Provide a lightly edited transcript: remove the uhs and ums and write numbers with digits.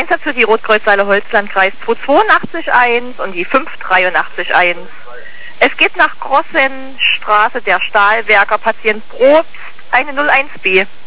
Einsatz für die Rotkreuzseile Holzlandkreis 282-1 und die 583-1. Es geht nach Grossenstraße der Stahlwerker, Patient Probst, eine 01B.